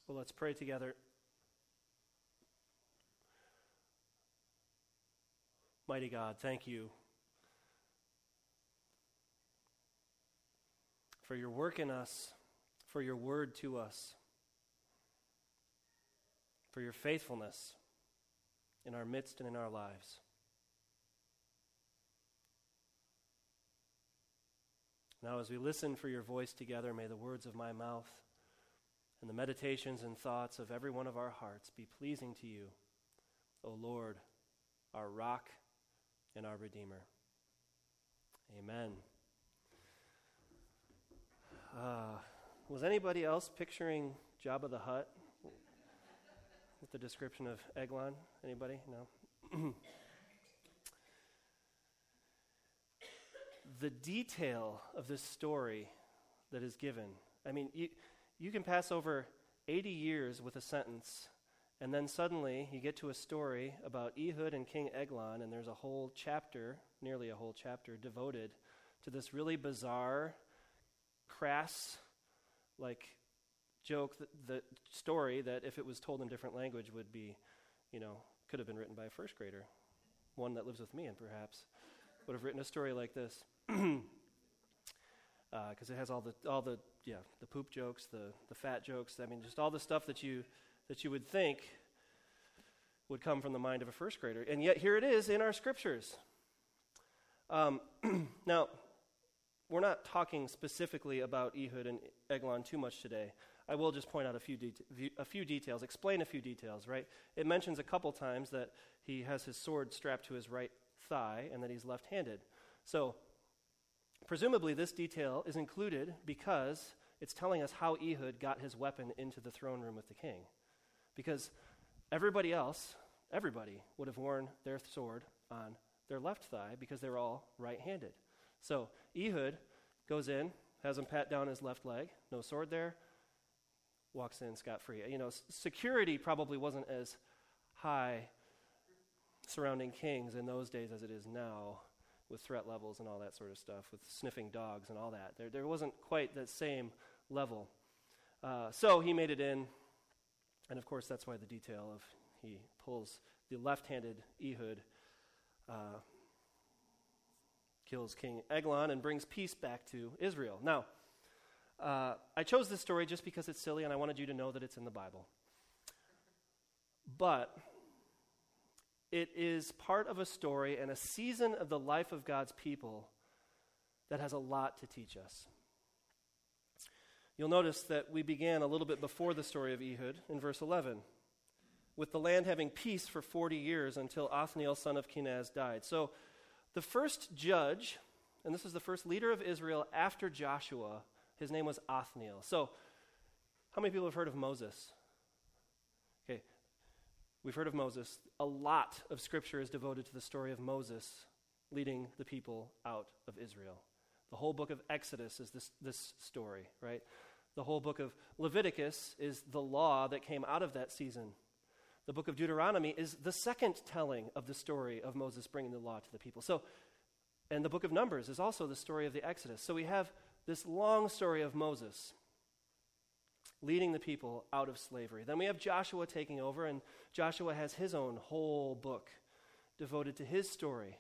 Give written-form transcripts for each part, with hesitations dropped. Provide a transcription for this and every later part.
Well, let's pray together. Mighty God, thank you for your work in us, for your word to us, for your faithfulness in our midst and in our lives. Now, as we listen for your voice together, may the words of my mouth and the meditations and thoughts of every one of our hearts be pleasing to you, O Lord, our rock and our Redeemer. Amen. Was anybody else picturing Jabba the Hutt with the description of Eglon? Anybody? No? The detail of this story that is given, I mean, you can pass over 80 years with a sentence, and then suddenly you get to a story about Ehud and King Eglon, and there's a whole chapter, nearly a whole chapter, devoted to this really bizarre, crass, joke, the story that if it was told in different language would be, could have been written by a first grader. One that lives with me and perhaps would have written a story like this. Because it has all the poop jokes, the fat jokes. I mean, just all the stuff that you would think would come from the mind of a first grader, and yet here it is in our scriptures. Now, we're not talking specifically about Ehud and Eglon too much today. I will just point out a few details, explain a few details. Right? It mentions a couple times that he has his sword strapped to his right thigh and that he's left-handed. So, presumably this detail is included because it's telling us how Ehud got his weapon into the throne room with the king. Because everybody would have worn their sword on their left thigh because they're all right-handed. So Ehud goes in, has him pat down his left leg, no sword there, walks in scot-free. Security probably wasn't as high surrounding kings in those days as it is now, with threat levels and all that sort of stuff, with sniffing dogs and all that. There wasn't quite that same level. So he made it in, and of course that's why the detail of he pulls the left-handed Ehud, kills King Eglon, and brings peace back to Israel. Now, I chose this story just because it's silly, and I wanted you to know that it's in the Bible. But it is part of a story and a season of the life of God's people that has a lot to teach us. You'll notice that we began a little bit before the story of Ehud in verse 11, with the land having peace for 40 years until Othniel, son of Kenaz, died. So the first judge, and this is the first leader of Israel after Joshua, his name was Othniel. So how many people have heard of Moses? Okay. We've heard of Moses. A lot of Scripture is devoted to the story of Moses leading the people out of Israel. The whole book of Exodus is this story, right? The whole book of Leviticus is the law that came out of that season. The book of Deuteronomy is the second telling of the story of Moses bringing the law to the people. And the book of Numbers is also the story of the Exodus. So we have this long story of Moses leading the people out of slavery. Then we have Joshua taking over, and Joshua has his own whole book devoted to his story.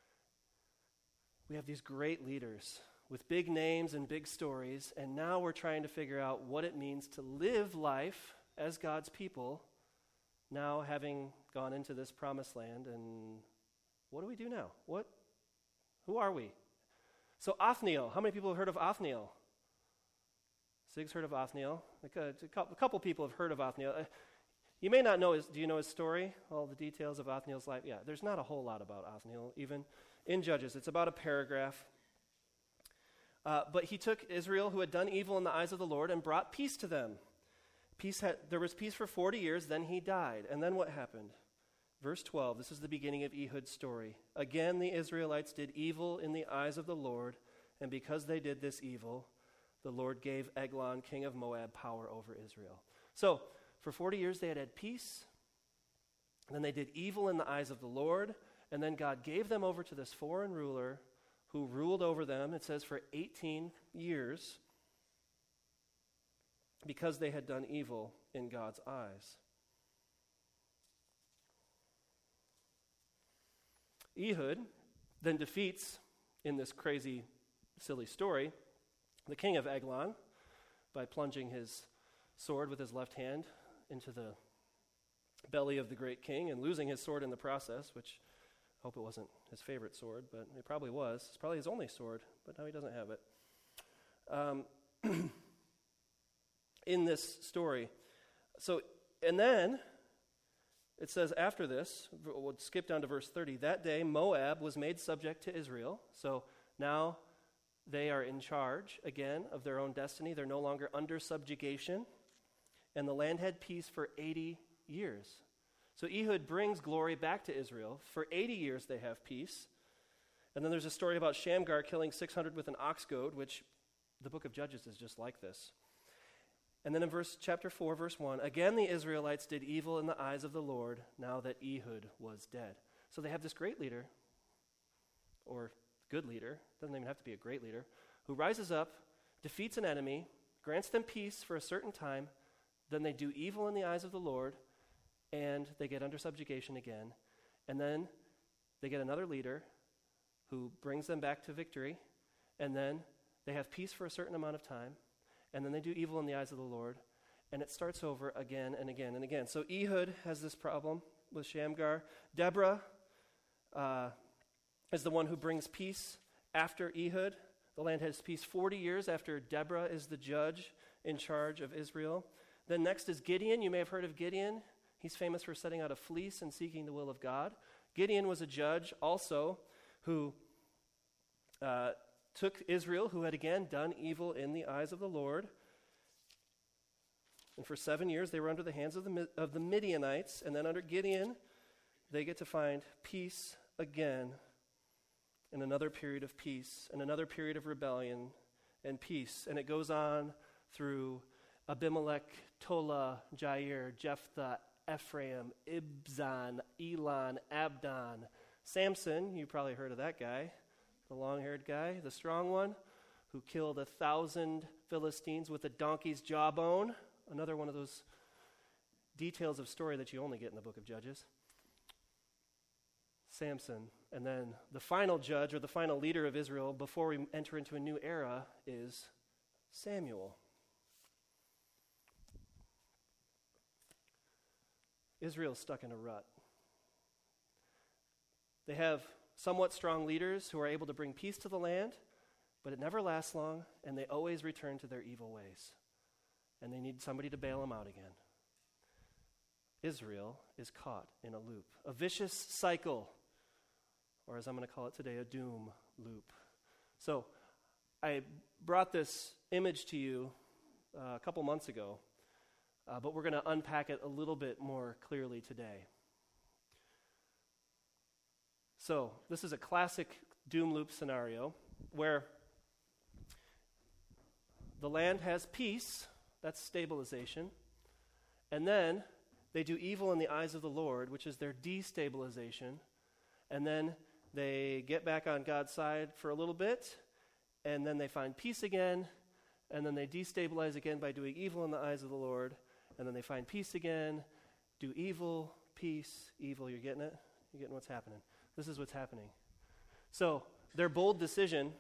We have these great leaders with big names and big stories, and now we're trying to figure out what it means to live life as God's people, now having gone into this promised land, and what do we do now? Who are we? So Othniel, how many people have heard of Othniel? Sig's heard of Othniel. A couple people have heard of Othniel. You may not know do you know his story? All the details of Othniel's life? Yeah, there's not a whole lot about Othniel, even in Judges. It's about a paragraph. But he took Israel, who had done evil in the eyes of the Lord, and brought peace to them. There was peace for 40 years, then he died. And then what happened? Verse 12, this is the beginning of Ehud's story. Again, the Israelites did evil in the eyes of the Lord, and because they did this evil, the Lord gave Eglon, king of Moab, power over Israel. So, for 40 years they had had peace, and then they did evil in the eyes of the Lord, and then God gave them over to this foreign ruler who ruled over them, it says, for 18 years. because they had done evil in God's eyes. Ehud then defeats, in this crazy, silly story, the king of Eglon by plunging his sword with his left hand into the belly of the great king and losing his sword in the process, which I hope it wasn't his favorite sword, but it probably was. It's probably his only sword, but now he doesn't have it. In this story. So, and then it says after this, we'll skip down to verse 30, that day Moab was made subject to Israel. So now they are in charge again of their own destiny. They're no longer under subjugation. And the land had peace for 80 years. So Ehud brings glory back to Israel. For 80 years they have peace. And then there's a story about Shamgar killing 600 with an ox goad, which the book of Judges is just like this. And then in chapter 4, verse 1, again the Israelites did evil in the eyes of the Lord now that Ehud was dead. So they have this great leader, or good leader, doesn't even have to be a great leader, who rises up, defeats an enemy, grants them peace for a certain time, then they do evil in the eyes of the Lord, and they get under subjugation again. And then they get another leader who brings them back to victory, and then they have peace for a certain amount of time, and then they do evil in the eyes of the Lord, and it starts over again and again and again. So Ehud has this problem with Shamgar. Deborah is the one who brings peace after Ehud. The land has peace 40 years after Deborah is the judge in charge of Israel. Then next is Gideon. You may have heard of Gideon. He's famous for setting out a fleece and seeking the will of God. Gideon was a judge also who took Israel, who had again done evil in the eyes of the Lord. And for 7 years they were under the hands of the Midianites. And then under Gideon, they get to find peace again, and another period of peace, and another period of rebellion and peace. And it goes on through Abimelech, Tola, Jair, Jephthah, Ephraim, Ibzan, Elon, Abdon, Samson. You probably heard of that guy. The long-haired guy, the strong one, who killed 1,000 Philistines with a donkey's jawbone. Another one of those details of story that you only get in the book of Judges. Samson. And then the final judge, or the final leader of Israel, before we enter into a new era, is Samuel. Israel's stuck in a rut. They have somewhat strong leaders who are able to bring peace to the land, but it never lasts long, and they always return to their evil ways. And they need somebody to bail them out again. Israel is caught in a loop, a vicious cycle, or as I'm going to call it today, a doom loop. So I brought this image to you a couple months ago, but we're going to unpack it a little bit more clearly today. So this is a classic doom loop scenario where the land has peace, that's stabilization, and then they do evil in the eyes of the Lord, which is their destabilization, and then they get back on God's side for a little bit, and then they find peace again, and then they destabilize again by doing evil in the eyes of the Lord, and then they find peace again, do evil, peace, evil. You're getting it? You're getting what's happening? This is what's happening. So their bold decision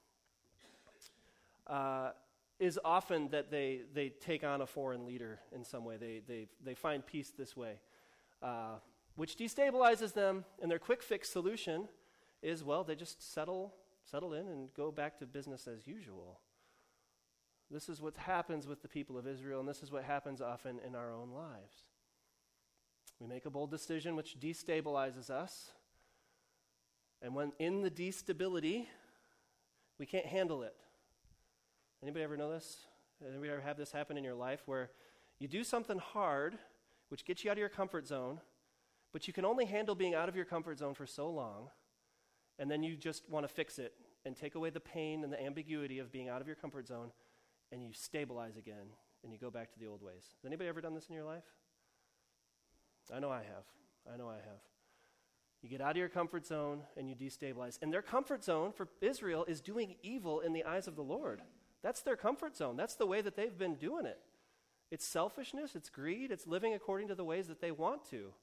is often that they take on a foreign leader in some way. They find peace this way, which destabilizes them, and their quick fix solution is, well, they just settle in and go back to business as usual. This is what happens with the people of Israel, and this is what happens often in our own lives. We make a bold decision which destabilizes us, and when in the destability, we can't handle it. Anybody ever know this? Anybody ever have this happen in your life where you do something hard, which gets you out of your comfort zone, but you can only handle being out of your comfort zone for so long, and then you just want to fix it and take away the pain and the ambiguity of being out of your comfort zone, and you stabilize again, and you go back to the old ways. Has anybody ever done this in your life? I know I have. You get out of your comfort zone, and you destabilize. And their comfort zone for Israel is doing evil in the eyes of the Lord. That's their comfort zone. That's the way that they've been doing it. It's selfishness, it's greed, it's living according to the ways that they want to.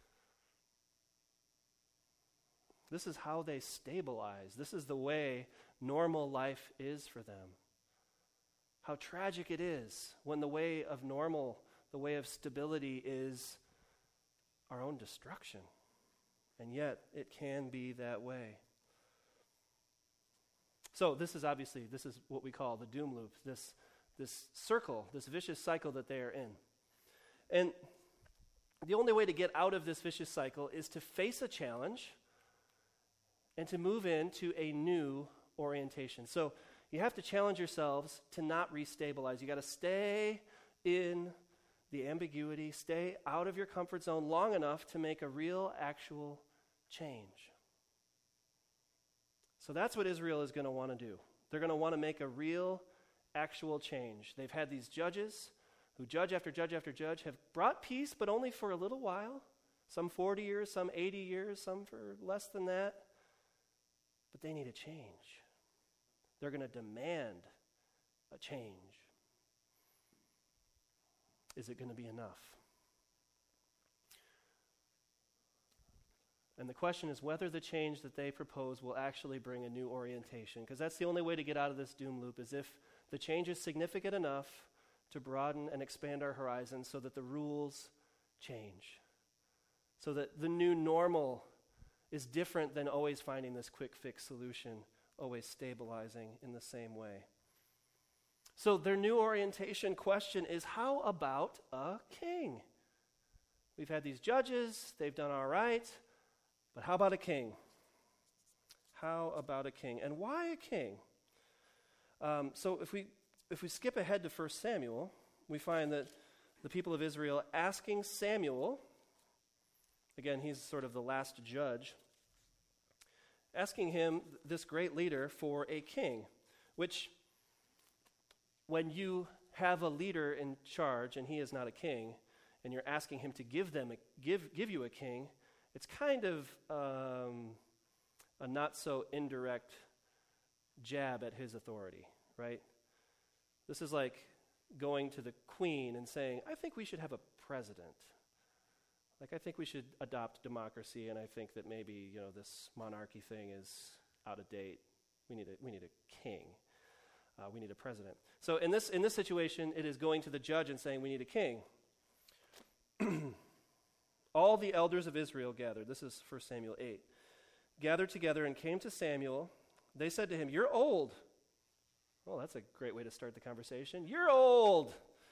This is how they stabilize. This is the way normal life is for them. How tragic it is when the way of normal, the way of stability is our own destruction. And yet, it can be that way. So this is what we call the doom loop, this circle, this vicious cycle that they are in. And the only way to get out of this vicious cycle is to face a challenge and to move into a new orientation. So you have to challenge yourselves to not restabilize. You got to stay in the ambiguity, stay out of your comfort zone long enough to make a real, actual change. So that's what Israel is going to want to do. They're going to want to make a real, actual change. They've had these judges who judge after judge after judge have brought peace, but only for a little while. Some 40 years, some 80 years, some for less than that. But they need a change. They're going to demand a change. Is it going to be enough? And the question is whether the change that they propose will actually bring a new orientation, because that's the only way to get out of this doom loop, is if the change is significant enough to broaden and expand our horizons so that the rules change, so that the new normal is different than always finding this quick fix solution, always stabilizing in the same way. So their new orientation question is, how about a king? We've had these judges, they've done all right, but how about a king? How about a king? And why a king? So if we skip ahead to 1 Samuel, we find that the people of Israel asking Samuel, again, he's sort of the last judge, asking him, this great leader, for a king, which when you have a leader in charge and he is not a king, and you're asking him to give you a king, it's kind of a not so indirect jab at his authority, right? This is like going to the queen and saying, I think we should have a president. Like, I think we should adopt democracy, and I think that maybe, this monarchy thing is out of date. We need a king. We need a president. So in this situation, it is going to the judge and saying, we need a king. All the elders of Israel gathered. This is 1 Samuel 8. Gathered together and came to Samuel. They said to him, you're old. Well, that's a great way to start the conversation. You're old.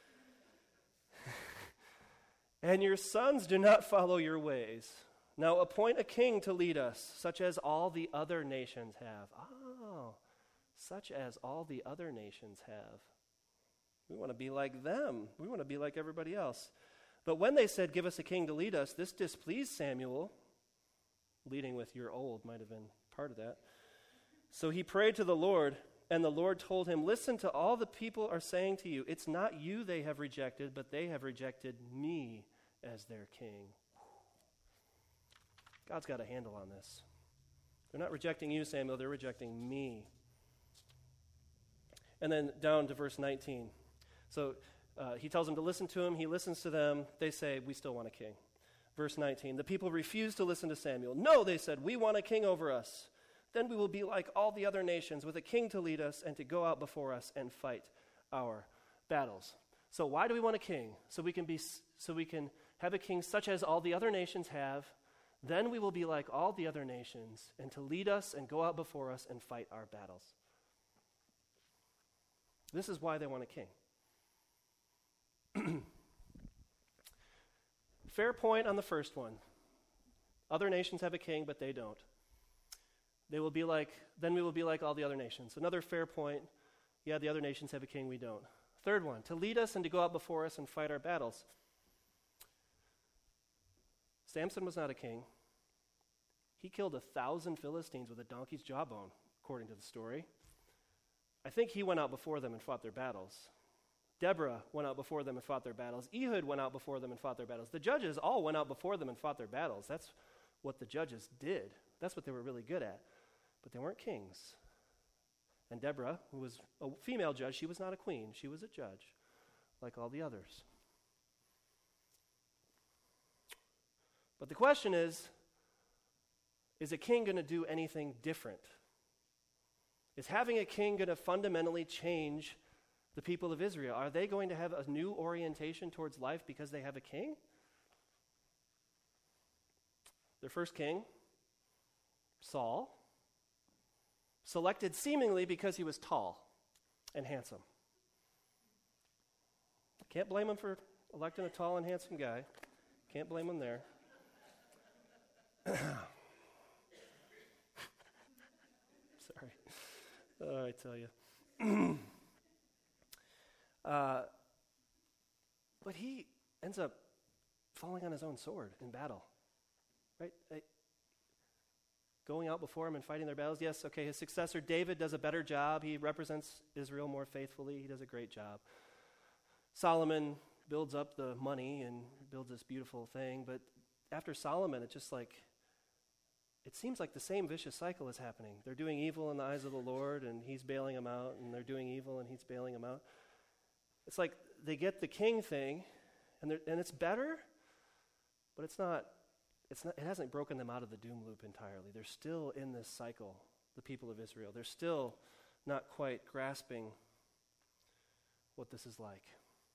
And your sons do not follow your ways. Now appoint a king to lead us, such as all the other nations have. Oh, such as all the other nations have. We want to be like them. We want to be like everybody else. But when they said, give us a king to lead us, this displeased Samuel. Leading with you're old might have been part of that. So he prayed to the Lord, and the Lord told him, listen to all the people are saying to you. It's not you they have rejected, but they have rejected me as their king. God's got a handle on this. They're not rejecting you, Samuel. They're rejecting me. And then down to verse 19. So he tells them to listen to him. He listens to them. They say, we still want a king. Verse 19. The people refused to listen to Samuel. No, they said, we want a king over us. Then we will be like all the other nations, with a king to lead us and to go out before us and fight our battles. So why do we want a king? So we can have a king such as all the other nations have. Then we will be like all the other nations, and to lead us and go out before us and fight our battles. This is why they want a king. Fair point on the first one. Other nations have a king, but they don't. Then we will be like all the other nations. Another fair point. Yeah, the other nations have a king, we don't. Third one, to lead us and to go out before us and fight our battles. Samson was not a king. He killed 1,000 Philistines with a donkey's jawbone, according to the story. I think he went out before them and fought their battles. Deborah went out before them and fought their battles. Ehud went out before them and fought their battles. The judges all went out before them and fought their battles. That's what the judges did. That's what they were really good at. But they weren't kings. And Deborah, who was a female judge, she was not a queen. She was a judge, like all the others. But the question is a king going to do anything different? Is having a king going to fundamentally change the people of Israel? Are they going to have a new orientation towards life because they have a king? Their first king, Saul, selected seemingly because he was tall and handsome. Can't blame him for electing a tall and handsome guy. Can't blame him there. Sorry. Oh, I tell you. But he ends up falling on his own sword in battle. Right? Going out before him and fighting their battles. Yes, okay, his successor David does a better job. He represents Israel more faithfully. He does a great job. Solomon builds up the money and builds this beautiful thing, but after Solomon, it's just like, it seems like the same vicious cycle is happening. They're doing evil in the eyes of the Lord, and he's bailing them out, and they're doing evil, and he's bailing them out. It's like they get the king thing, and it's better, but it hasn't broken them out of the doom loop entirely. They're still in this cycle, the people of Israel. They're still not quite grasping what this is like.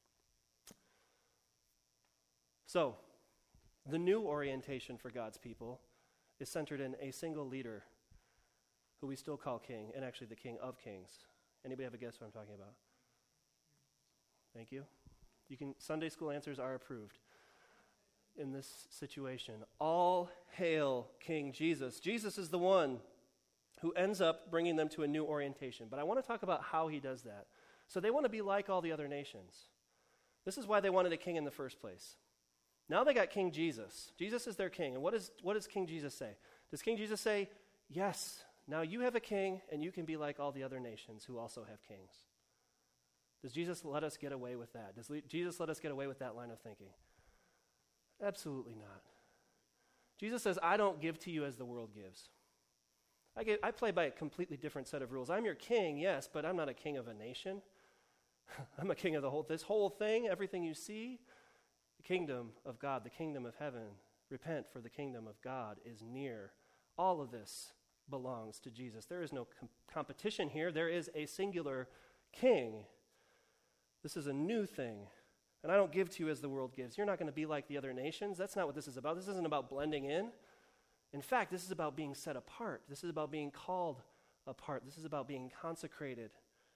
So, the new orientation for God's people is centered in a single leader who we still call king, and actually the King of Kings. Anybody have a guess what I'm talking about? Thank you. Sunday school answers are approved in this situation. All hail King Jesus. Jesus is the one who ends up bringing them to a new orientation. But I want to talk about how he does that. So they want to be like all the other nations. This is why they wanted a king in the first place. Now they got King Jesus. Jesus is their king. And what does King Jesus say? Does King Jesus say, yes, now you have a king and you can be like all the other nations who also have kings? Does Jesus let us get away with that? Does Jesus let us get away with that line of thinking? Absolutely not. Jesus says, I don't give to you as the world gives. I play by a completely different set of rules. I'm your king, yes, but I'm not a king of a nation. I'm a king of this whole thing, everything you see. The kingdom of God, the kingdom of heaven. Repent, for the kingdom of God is near. All of this belongs to Jesus. There is no competition here. There is a singular king. This is a new thing. And I don't give to you as the world gives. You're not going to be like the other nations. That's not what this is about. This isn't about blending in. In fact, this is about being set apart. This is about being called apart. This is about being consecrated.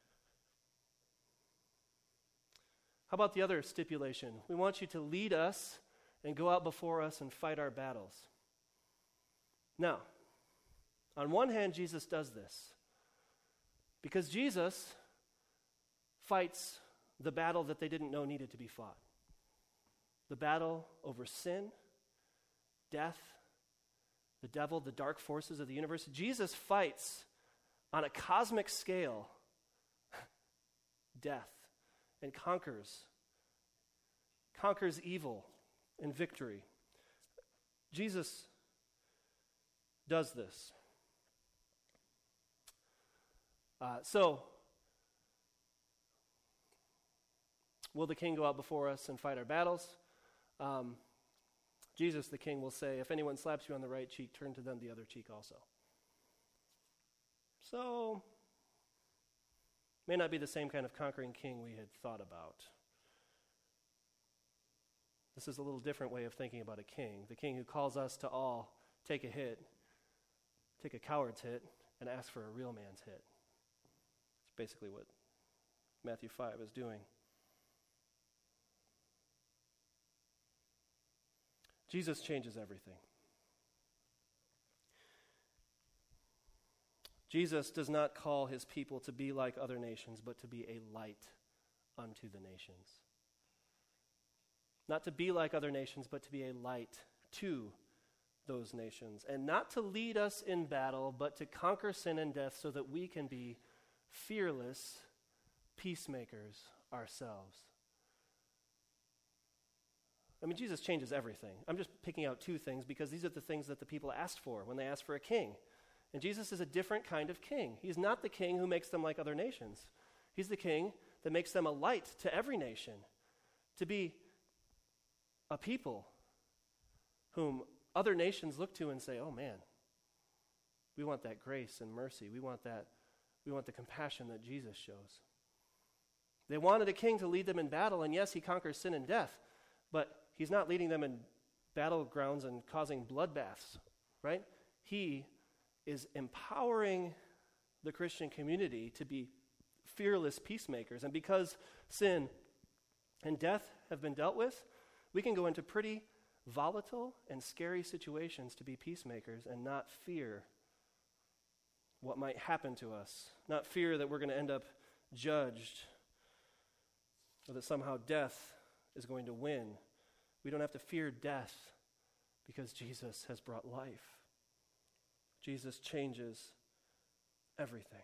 How about the other stipulation? We want you to lead us and go out before us and fight our battles. Now, on one hand, Jesus does this because Jesus fights the battle that they didn't know needed to be fought. The battle over sin, death, the devil, the dark forces of the universe. Jesus fights on a cosmic scale death and conquers evil in victory. Jesus does this. So, will the king go out before us and fight our battles? Jesus, the king, will say, if anyone slaps you on the right cheek, turn to them the other cheek also. So, may not be the same kind of conquering king we had thought about. This is a little different way of thinking about a king. The king who calls us to all take a hit, take a coward's hit, and ask for a real man's hit. It's basically what Matthew 5 is doing. Jesus changes everything. Jesus does not call his people to be like other nations, but to be a light unto the nations. Not to be like other nations, but to be a light to those nations. And not to lead us in battle, but to conquer sin and death so that we can be fearless peacemakers ourselves. I mean, Jesus changes everything. I'm just picking out two things because these are the things that the people asked for when they asked for a king. And Jesus is a different kind of king. He's not the king who makes them like other nations. He's the king that makes them a light to every nation, to be a people whom other nations look to and say, oh man, we want that grace and mercy. We want the compassion that Jesus shows. They wanted a king to lead them in battle, and yes, he conquers sin and death, but he's not leading them in battlegrounds and causing bloodbaths, right? He is empowering the Christian community to be fearless peacemakers. And because sin and death have been dealt with, we can go into pretty volatile and scary situations to be peacemakers and not fear what might happen to us, not fear that we're going to end up judged or that somehow death is going to win. We don't have to fear death because Jesus has brought life. Jesus changes everything.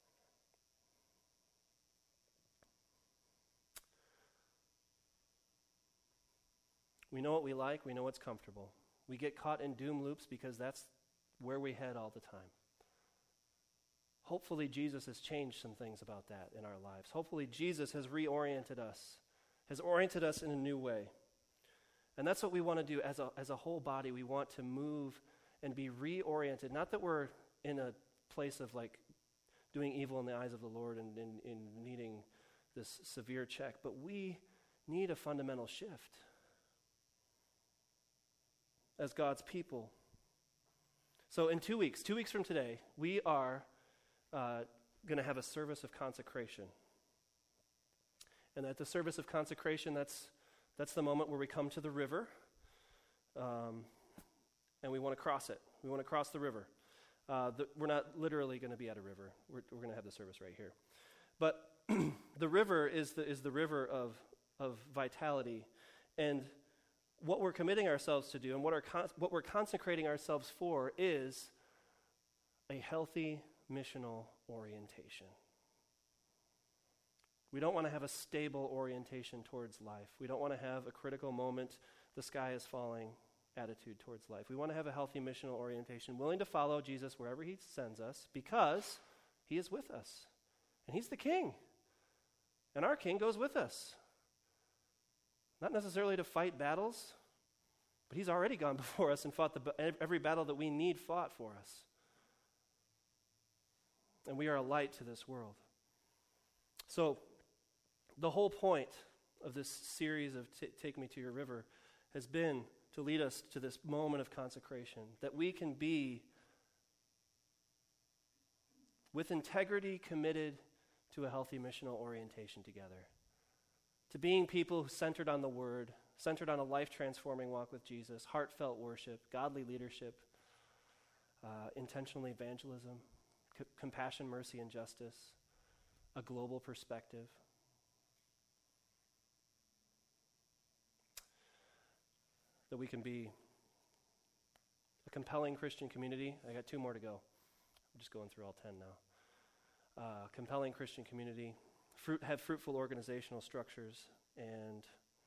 We know what we like. We know what's comfortable. We get caught in doom loops because that's where we head all the time. Hopefully, Jesus has changed some things about that in our lives. Hopefully, Jesus has reoriented us, has oriented us in a new way. And that's what we want to do as a whole body. We want to move and be reoriented. Not that we're in a place of like doing evil in the eyes of the Lord and in needing this severe check, but we need a fundamental shift as God's people. So in 2 weeks from today, we are going to have a service of consecration. And at the service of consecration, that's the moment where we come to the river, and we want to cross it. We want to cross the river. We're not literally going to be at a river. We're going to have the service right here. But the river is the river of vitality. And what we're committing ourselves to do and what we're consecrating ourselves for is a healthy missional orientation. We don't want to have a stable orientation towards life. We don't want to have a critical moment, the sky is falling attitude towards life. We want to have a healthy missional orientation, willing to follow Jesus wherever he sends us because he is with us. And he's the king. And our king goes with us. Not necessarily to fight battles, but he's already gone before us and fought every battle that we need fought for us. And we are a light to this world. So, the whole point of this series of Take Me to Your River has been to lead us to this moment of consecration, that we can be with integrity committed to a healthy missional orientation together, to being people centered on the Word, centered on a life-transforming walk with Jesus, heartfelt worship, godly leadership, intentional evangelism, compassion, mercy, and justice, a global perspective. That we can be a compelling Christian community. I got 2 more to go. I'm just going through all 10 now. Compelling Christian community, have fruitful organizational structures, and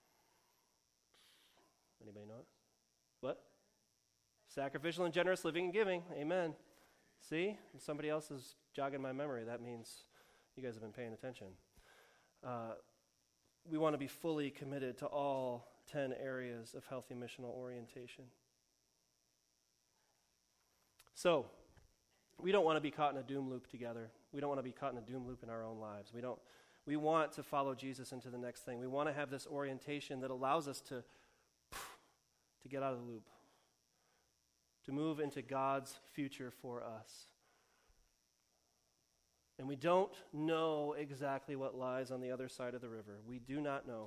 anybody know it? What? Sacrificial and generous living and giving. Amen. See? If somebody else is jogging my memory, that means you guys have been paying attention. We want to be fully committed to all 10 areas of healthy missional orientation. So, we don't want to be caught in a doom loop together. We don't want to be caught in a doom loop in our own lives. We want to follow Jesus into the next thing. We want to have this orientation that allows us to get out of the loop, to move into God's future for us. And we don't know exactly what lies on the other side of the river. We do not know.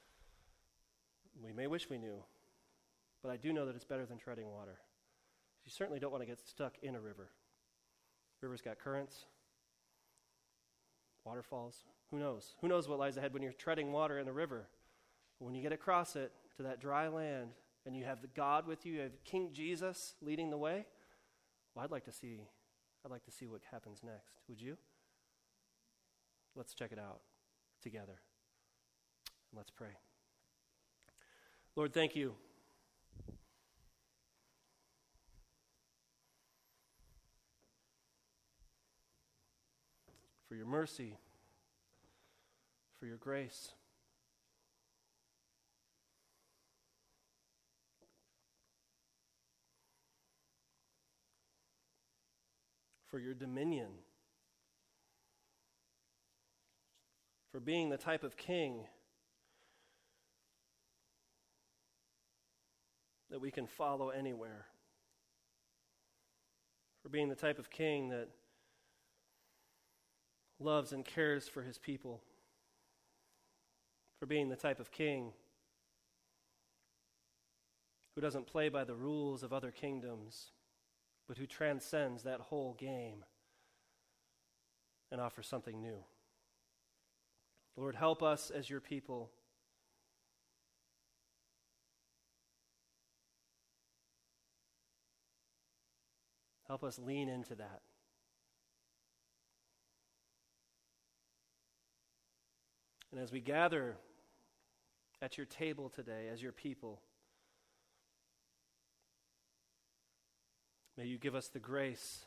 We may wish we knew, but I do know that it's better than treading water. You certainly don't want to get stuck in a river. River's got currents, waterfalls. Who knows? Who knows what lies ahead when you're treading water in a river? When you get across it to that dry land and you have the God with you, you have King Jesus leading the way, well, I'd like to see what happens next. Would you? Let's check it out together. Let's pray. Lord, thank you. For your mercy, for your grace. for your dominion, for being the type of king that we can follow anywhere, for being the type of king that loves and cares for his people, for being the type of king who doesn't play by the rules of other kingdoms, but who transcends that whole game and offers something new. Lord, help us as your people help us lean into that. And as we gather at your table today as your people, may you give us the grace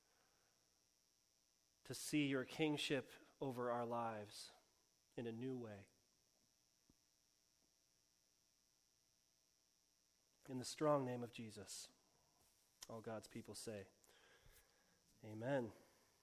to see your kingship over our lives in a new way. In the strong name of Jesus, all God's people say, amen.